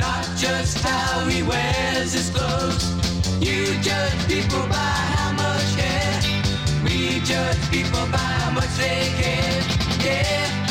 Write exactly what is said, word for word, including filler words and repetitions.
not just how he wears his clothes. You judge people by how much hair. We judge people by how much they care. Yeah.